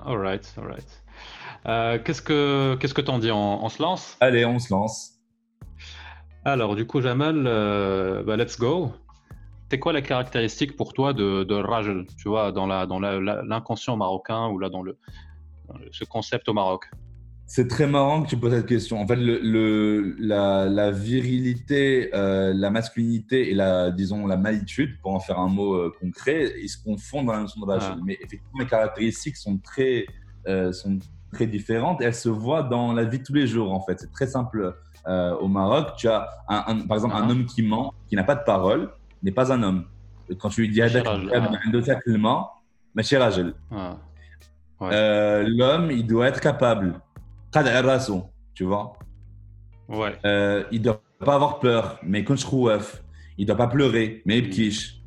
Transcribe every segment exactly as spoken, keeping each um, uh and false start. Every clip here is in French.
all right, all right. Euh, qu'est-ce que qu'est-ce que t'en dis? On, on se lance? Allez, on se lance. Alors, du coup, Jamal, euh, bah, let's go. C'est quoi la caractéristique pour toi de, de Rajel, tu vois, dans la dans la- la- l'inconscient marocain ou là dans le, dans le- ce concept au Maroc? C'est très marrant que tu poses cette question. En fait, le, le- la, la virilité, euh, la masculinité et la, disons, la malitude, pour en faire un mot euh, concret, ils se confondent dans la notion de Rajel. Ah, Mais effectivement, les caractéristiques sont très, euh, sont très différentes et elles se voient dans la vie de tous les jours, en fait. C'est très simple. Euh, au Maroc, tu as, un, un- par exemple, un ah, homme qui ment, qui n'a pas de parole, n'est pas un homme. Quand tu lui dis ماشي «Hadak راجل. al-kadhb, Ah, عنده تكلمة», ماشي راجل. ah, ouais, Euh, l'homme, il doit être capable. قادر على راسه, tu vois. ouais, Euh, il doit pas avoir peur, mais quand je خوف. Il doit pas pleurer, mais hmm, يبكيش.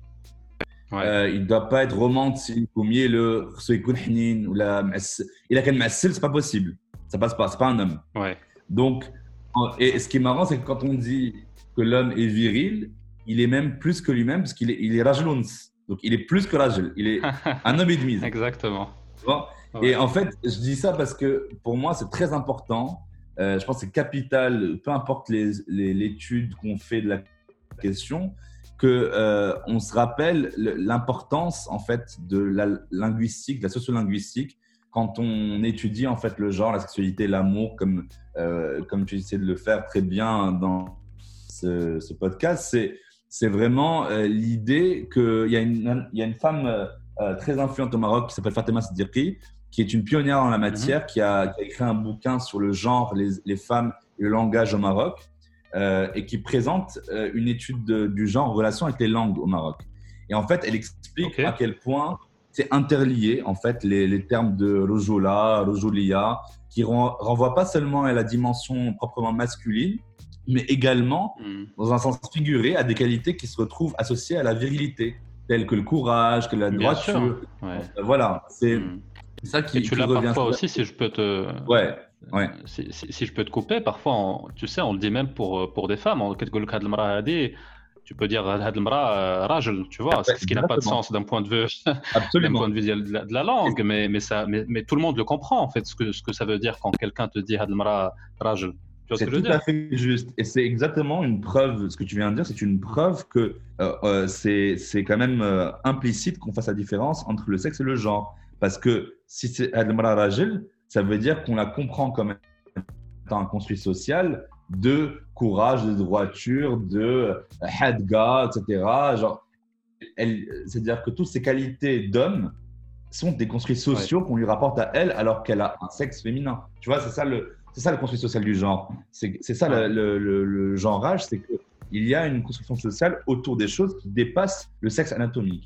ouais, Euh, il doit pas être romantique ou mielleux, خصو يكون حنين ولا معس... إلا كان معسل, c'est pas possible. Ça passe pas, c'est pas un homme. ouais. Donc, en- et ce qui est marrant, c'est que quand on dit que l'homme est viril, il est même plus que lui-même parce qu'il est, il est rajlouns. Donc, il est plus que rajul. Il est un homme et demi. Exactement. Tu vois. Et Ouais. en fait, je dis ça parce que pour moi, c'est très important. Euh, je pense que c'est capital, peu importe les, les- l'étude qu'on fait de la question, que euh, on se rappelle le- l'importance en fait de la linguistique, de la sociolinguistique, quand on étudie en fait le genre, la sexualité, l'amour, comme euh, comme tu essaies de le faire très bien dans ce, ce podcast. C'est c'est vraiment euh, l'idée qu'il y a une il y a une femme euh, euh, très influente au Maroc qui s'appelle Fatima Siddiqui, qui est une pionnière en la Mhm. matière, qui a, qui a écrit un bouquin sur le genre, les, les femmes et le langage au Maroc, euh, et qui présente euh, une étude de- du genre en relation avec les langues au Maroc. Et en fait, elle explique Ok. à quel point c'est interlié, en fait, les, les termes de rojoula, rojoulia, qui ren- renvoient pas seulement à la dimension proprement masculine, mais également, Hmm. dans un sens figuré, à des qualités qui se retrouvent associées à la virilité, telles que le courage, que la Bien sûr. droiture. Ouais. Euh, Voilà, c'est Hmm. ça Et qui, tu qui l'as revient. parfois aussi, si je peux te, euh, Ouais, ouais, si, si- si je peux te couper, parfois, on- tu sais, on le dit même pour, euh, pour des femmes. On- كتقول لك هاد المرأة هادي, tu peux dire هاد المرأة euh, راجل, tu vois, ce ouais, ce qui n'a pas de exactement, sens d'un point de vue, d'un point absolument. de vue de la, de la Et langue, mais, mais, ça, mais, mais tout le monde le comprend, en fait, ce que, ce que ça veut dire quand quelqu'un te dit هاد المرأة راجل. Tu vois ce que c'est je veux tout à dire? fait juste. Et c'est exactement une preuve, ce que tu viens de dire, c'est une preuve que euh, euh, c'est, c'est quand même euh, implicite qu'on fasse la différence entre le sexe et le genre. Parce que si c'est Admara Rajil, ça veut dire qu'on la comprend comme étant un construit social de courage, de droiture, de euh, hadga, et cetera. Genre, elle, c'est-à-dire que toutes ces qualités d'homme sont des construits Ouais. sociaux qu'on lui rapporte à elle alors qu'elle a un sexe féminin. Tu vois, c'est ça le, c'est ça le construit social du genre. C'est, c'est ça le, Ouais. le, le, le genrage, c'est qu'il y a une construction sociale autour des choses qui dépassent le sexe anatomique.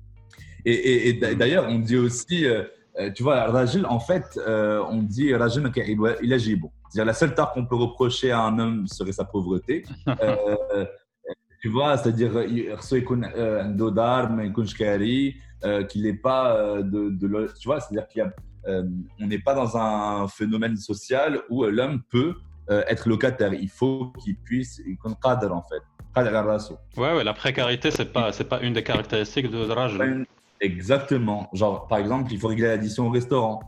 Et, et, et Hmm. d'ailleurs, on dit aussi, euh, euh, tu vois, Rajil, en fait, euh, on dit Rajil, il agit bon. C'est-à-dire la seule tare qu'on peut reprocher à un homme serait sa pauvreté. Euh, tu vois, c'est-à-dire il reçoit euh, un dos d'armes, un kunchkari, euh, qu'il n'est pas euh, de, de le- tu vois, c'est-à-dire qu'il y a, euh, on n'est pas dans un phénomène social où euh, l'homme peut euh, être locataire. Il faut qu'il puisse, يكون قادر en fait, قادر على راسه. Ouais, ouais, la précarité, c'est pas, c'est pas une des caractéristiques de Rajl. Exactement. Genre, par exemple, il faut régler l'addition au restaurant.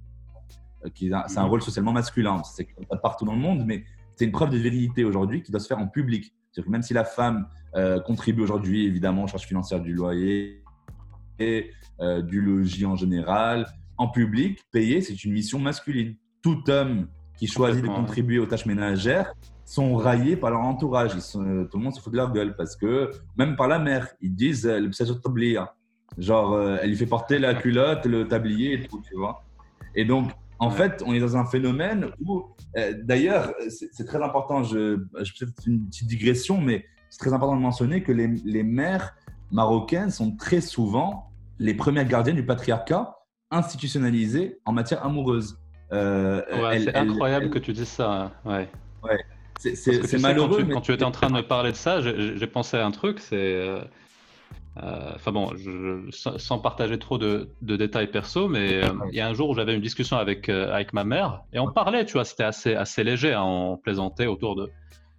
Euh, qui est un- C'est un Mhm. rôle socialement masculin. C'est pas partout dans le monde, mais c'est une preuve de virilité aujourd'hui qui doit se faire en public. C'est-à-dire que même si la femme euh, contribue aujourd'hui, évidemment, aux charges financières du loyer, et, euh, du logis en général, en public, payer, c'est une mission masculine. Tout homme qui choisit de Complètement, ouais. contribuer aux tâches ménagères sont raillés par leur entourage. Ils sont- tout le monde se fout de leur gueule parce que, même par la mère, ils disent euh, le pseudo tablier. Genre, euh, elle lui fait porter la culotte, le tablier et tout, tu vois. Et donc, en Ouais. fait, on est dans un phénomène où, euh, d'ailleurs, c'est c'est très important, je, je peut-être une petite digression, mais c'est très important de mentionner que les, les mères marocaines sont très souvent les premières gardiennes du patriarcat institutionnalisé en matière amoureuse. Euh, Ouais, elles, c'est elles- incroyable elles- que tu dises ça, hein. Ouais. ouais. C'est Parce c'est- que tu c'est sais, quand malheureux, tu, mais quand tu étais en train de me parler de ça, j'ai j'ai pensé à un truc, c'est... euh, euh, Enfin bon, je- sans, sans partager trop de, de détails perso, mais euh, il y a un jour où j'avais une discussion avec, euh, avec ma mère, et on parlait, tu vois, c'était assez, assez léger, hein, on plaisantait autour de,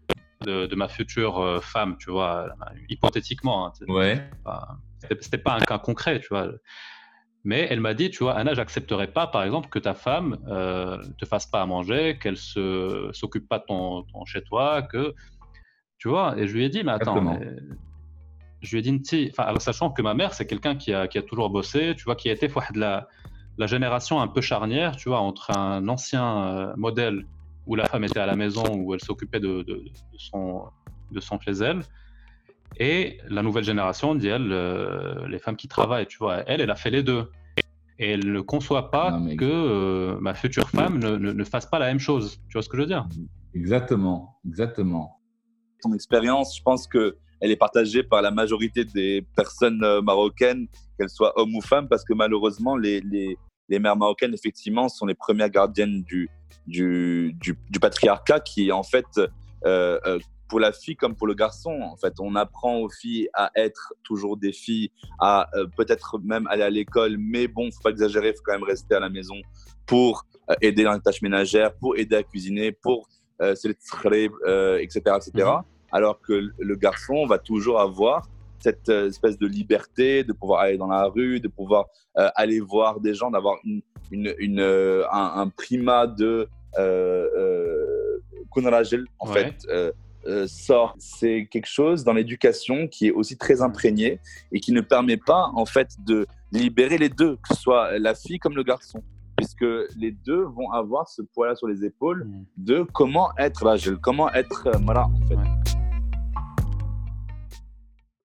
de, de ma future euh, femme, tu vois, hypothétiquement, hein, c'est ouais, pas- c'était c'était pas un cas concret, tu vois. Mais elle m'a dit, tu vois, Anna, j'accepterai pas, par exemple, que ta femme euh, te fasse pas à manger, qu'elle se s'occupe pas de ton, ton chez toi, que tu vois. Et je lui ai dit, mais attends, mais Exactement. je lui ai dit, Nti- enfin, alors, sachant que ma mère, c'est quelqu'un qui a, qui a toujours bossé, tu vois, qui a été de la, la génération un peu charnière, tu vois, entre un ancien euh, modèle où la femme était à la maison, où elle s'occupait de, de, de son, de son chez elle, et la nouvelle génération, dit elle, euh, les femmes qui travaillent, tu vois. Elle, elle a fait les deux. Et elle ne conçoit Non, pas mais que euh, ma future femme ne, ne, ne fasse pas la même chose. Tu vois ce que je veux dire? exactement, exactement. Ton expérience, je pense qu'elle est partagée par la majorité des personnes euh, marocaines, qu'elles soient hommes ou femmes, parce que malheureusement, les, les, les mères marocaines, effectivement, sont les premières gardiennes du, du, du, du patriarcat qui, en fait, euh, euh, pour la fille comme pour le garçon, en fait, on apprend aux filles à être toujours des filles, à euh, peut-être même aller à l'école, mais bon, faut pas exagérer, il faut quand même rester à la maison pour euh, aider dans les tâches ménagères, pour aider à cuisiner, pour euh, se les euh, et cetera, et cetera. Mhm. Alors que le garçon va toujours avoir cette euh, espèce de liberté de pouvoir aller dans la rue, de pouvoir euh, aller voir des gens, d'avoir une, une, une, euh, un, un primat de euh, euh, Kunrajel, en Ouais. fait, euh, euh, sort. C'est quelque chose dans l'éducation qui est aussi très imprégné et qui ne permet pas, en fait, de libérer les deux, que ce soit la fille comme le garçon, puisque les deux vont avoir ce poids-là sur les épaules Mhm. de comment être Rajel, comment être euh, Mara, en fait. Ouais.